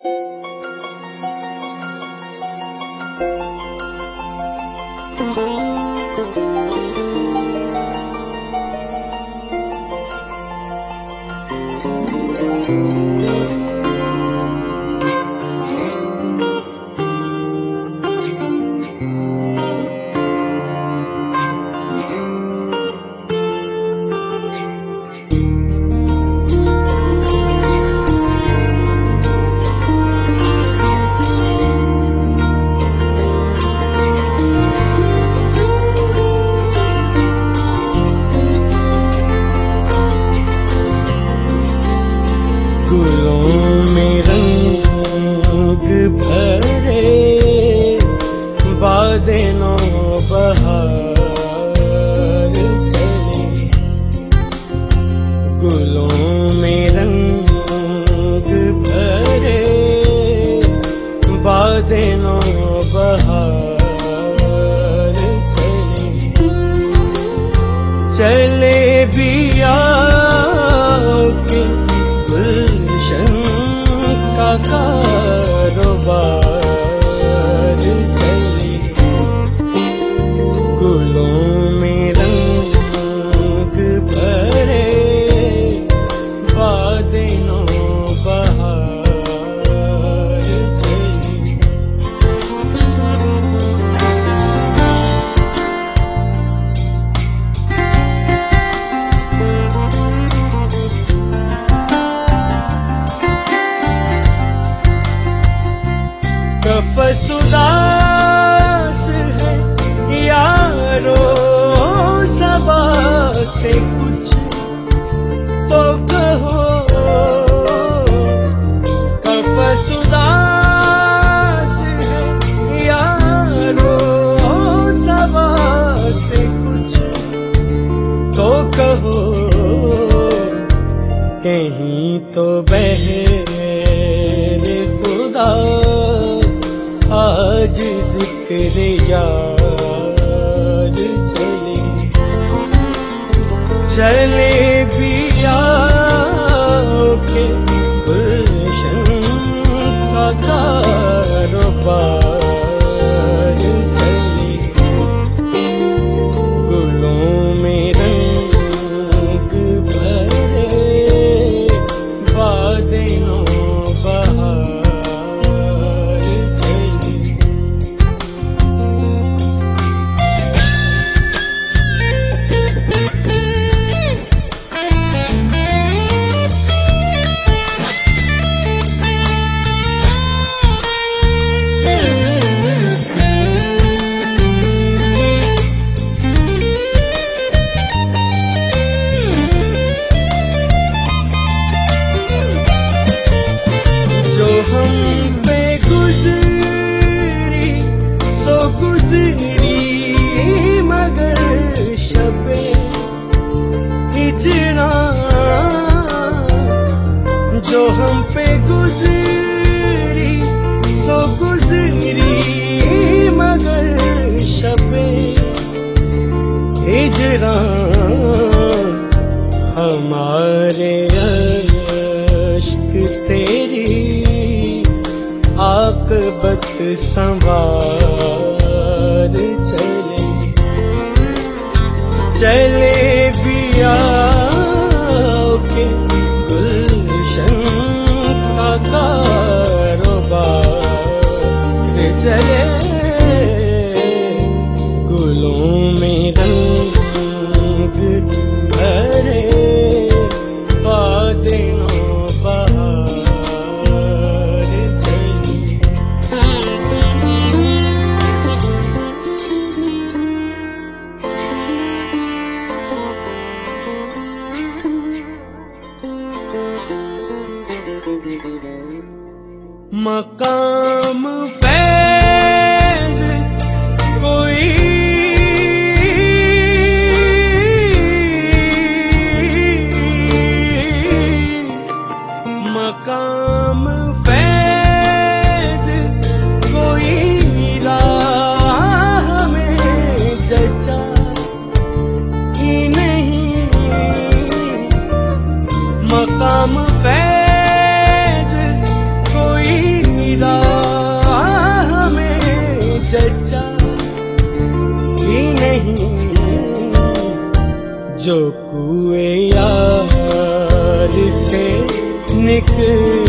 गुलों में रंग भरे बादलों बहार चले। गुलों में रंग भरे बादलों बहार चले। चले बिया के का कारोबार चले। गुलों में रंग भरे बादलों बहार चले। कफ़स उदास है यारो सबा से कुछ तो कहो। कफ़स उदास है यारो सबा से कुछ तो कहो। कहीं तो बहरे खुदा आज ज़िक्र यार चले। चले बिया के गुलशन का कारोबार चले। गुलों में रंग भरे बादलों बहार हम पे गुजरी सो गुजरी मगर शबे हिजरा। जो हम पे गुजरी सो गुजरी मगर शबे हिजरा। हमारे अश्क तेरी आक़िबत संवार चले। चले बिया के गुलशन का कारोबार चले। गुलों में रंग भरे बादलों बहार चले। मकाम फैज़ कोई मकाम फैज़ कोई राह में जचा ही नहीं। मकाम फैज़ कोई निकल